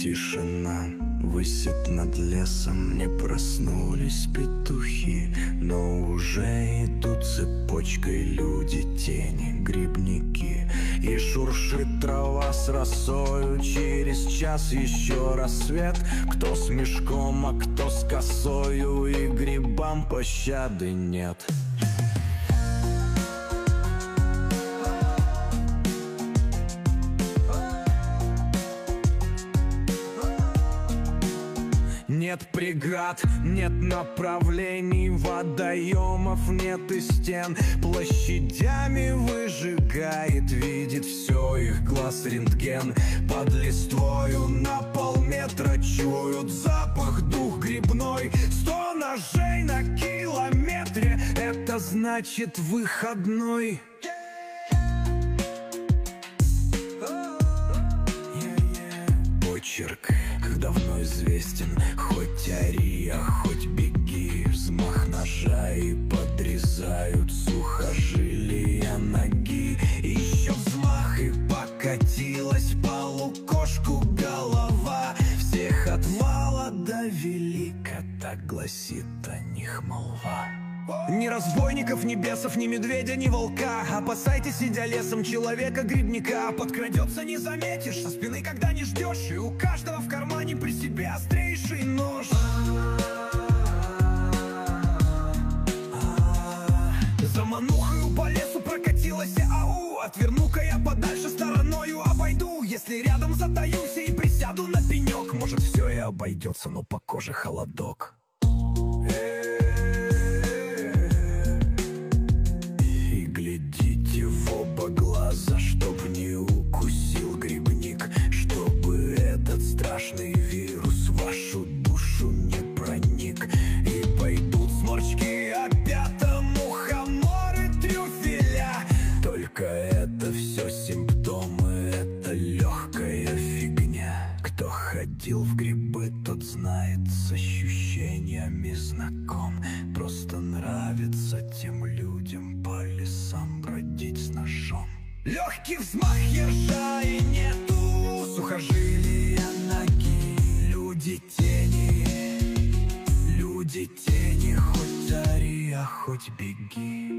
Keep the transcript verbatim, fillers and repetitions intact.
Тишина висит над лесом, не проснулись петухи, но уже идут цепочкой люди, тени, грибники. И шуршит трава с росою, через час еще рассвет. Кто с мешком, а кто с косою, и грибам пощады нет. Нет преград, нет направлений, водоемов нет и стен. Площадями выжигает, видит все их глаз рентген. Под листвою на полметра чуют запах, дух грибной. Сто ножей на километре, это значит выходной. Почерк давно известен, хоть ори, а хоть беги. Взмах ножа и подрезают сухожилия ноги. Еще взмах и покатилась по лукошку голова. Всех от мала до велика, так гласит о них молва. Ни разбойников, ни бесов, ни медведя, ни волка. Опасайтесь, сидя лесом, человека-грибника. Подкрадется, не заметишь, со спины, когда не ждешь. И у каждого в кармане при себе острейший нож. За манухою по лесу прокатилась ау. Отверну-ка я подальше, стороною обойду. Если рядом затаюсь и присяду на пенек, может, все и обойдется, но по коже холодок. Глядите в оба глаза, чтоб не укусил грибник, чтобы этот страшный вирус в вашу душу не проник. И пойдут сморчки, опята, мухоморы, трюфеля. Только это все симптомы, это легкая фигня. Кто ходил в грибы, тот знает, с ощущениями знаком. Просто нравится тем людям по лесам бродить с ножом. Легкий взмах ерша и нету сухожилия ноги. Люди тени, люди тени, хоть ори, а хоть беги.